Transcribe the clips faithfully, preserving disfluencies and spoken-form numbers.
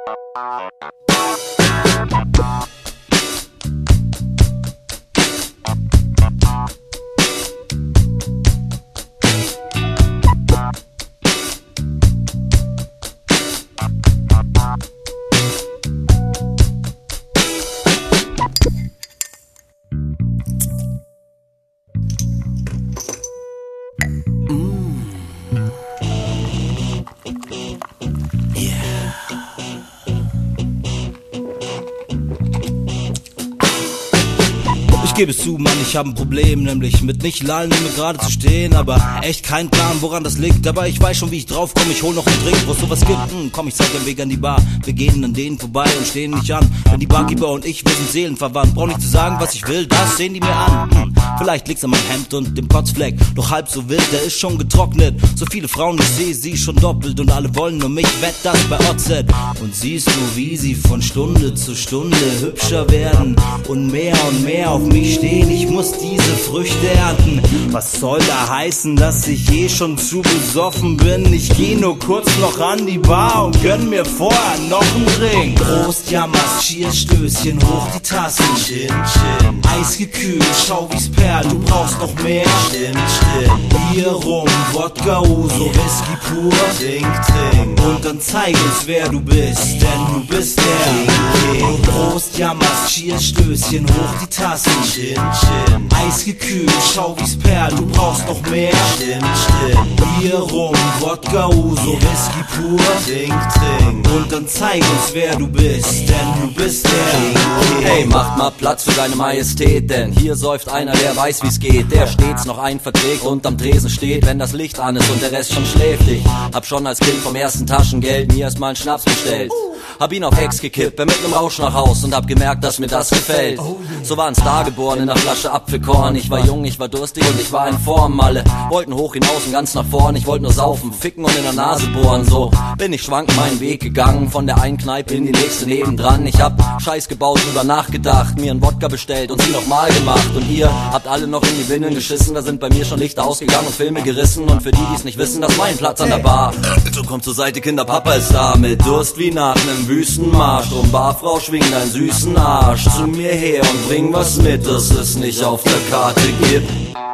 Ich gebe es zu, Mann, ich hab ein Problem, nämlich mit nicht lallen und mir gerade zu stehen, aber echt kein Plan, woran das liegt, aber ich weiß schon, wie ich drauf komme, ich hol noch einen Drink, wo es sowas gibt, hm, komm, ich zeig den Weg an die Bar, wir gehen an denen vorbei und stehen nicht an, denn die Barkeeper und ich, wir sind seelenverwandt, brauch nicht zu sagen, was ich will, das sehen die mir an, hm, vielleicht liegt's an meinem Hemd und dem Kotzfleck, doch halb so wild, der ist schon getrocknet, so viele Frauen, ich seh sie schon doppelt und alle wollen nur mich, wett das bei O Z, und siehst du, wie sie von Stunde zu Stunde hübscher werden und mehr und mehr auf mich stehen, ich muss diese Früchte ernten. Was soll da heißen, dass ich eh schon zu besoffen bin? Ich geh nur kurz noch an die Bar und gönn mir vorher noch einen Drink. Prost, Jammers, Cheers, Stößchen, hoch die Tassen. Chin, chin. Eisgekühlt, schau wie's perlt, du brauchst noch mehr. Stimmt, stimmt. Bier, Rum, Wodka, Uso, Whisky pur. Trink, trink. Und dann zeig uns, wer du bist, denn du bist der King. Prost, Jammers, Cheers, Stößchen, hoch die Tassen. Chin, chin. Eisgekühlt, schau wie's perlt, du brauchst noch mehr. Stimmt, stimmt. Bier, Rum, Wodka, Uso, Whisky pur. Trink, trink. Und dann zeig uns, wer du bist, denn du bist der King. Hey, macht mal Platz für deine Majestät, denn hier säuft einer, der weiß wie's geht, der stets noch einen verträgt und am Tresen steht, wenn das Licht an ist und der Rest schon schläft. Ich hab schon als Kind vom ersten Taschengeld mir erstmal einen Schnaps bestellt, hab ihn auf Hex gekippt, bin mit nem Rausch nach Haus und hab gemerkt, dass mir das gefällt. So war ein Star geboren in der Flasche Apfelkorn. Ich war jung, ich war durstig und ich war in Form. Alle wollten hoch hinaus und ganz nach vorn. Ich wollte nur saufen, ficken und in der Nase bohren. So bin ich schwankend meinen Weg gegangen, von der einen Kneipe in die nächste nebendran. Ich hab Scheiß gebaut, drüber nachgedacht, mir einen Wodka bestellt und sie nochmal gemacht. Und ihr habt alle noch in die Windeln geschissen. Da sind bei mir schon Lichter ausgegangen und Filme gerissen. Und für die, die's nicht wissen, das ist mein Platz an der Bar. So kommt zur Seite, Kinder, Papa ist da. Mit Durst wie nach nem Wüstenmarsch. Drum Barfrau, schwing deinen süßen Arsch zu mir her und bring was mit, das es nicht auf der Karte gibt.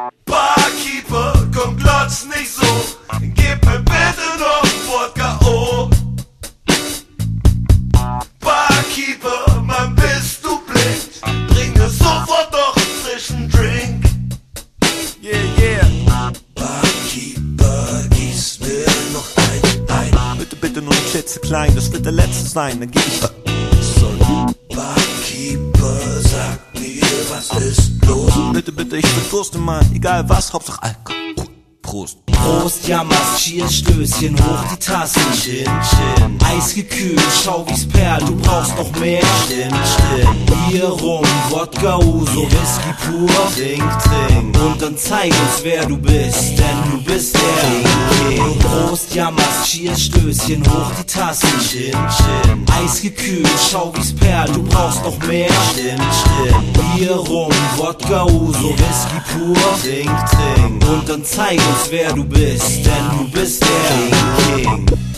Barkeeper, komm, glotz nicht so, gib mir bitte noch Wodka, oh. Barkeeper, Mann, bist du blind, bring mir sofort noch einen frischen Drink. Yeah, yeah. Barkeeper, gieß mir noch ein, ein. Bitte, bitte nur ein Schätze klein, das wird der letzte sein, dann geh ich. Sorry. Barkeeper, sag mir, was ist los? Bitte, bitte, ich bin Durst, Mann, egal was, Hauptsache Alkohol. Prost. Prost, Jammers, Cheers, Stößchen, hoch die Tassen. Chin, chin. Eisgekühlt, schau wie's perlt, du brauchst noch mehr. Stimmt, stimmt. Bier, Rum, Wodka, Uso, Whisky pur. Trink, trink. Und dann zeig uns, wer du bist, denn du bist der King. Prost, Jammers, Cheers, Stößchen, hoch die Tassen. Chin, chin. Eisgekühlt, schau wie's perlt, du brauchst noch mehr. Stimmt, stimmt. Bier, Rum, Wodka, Uso, Whisky pur. Trink, trink. Und dann zeig uns, wer du bist, denn du bist der King.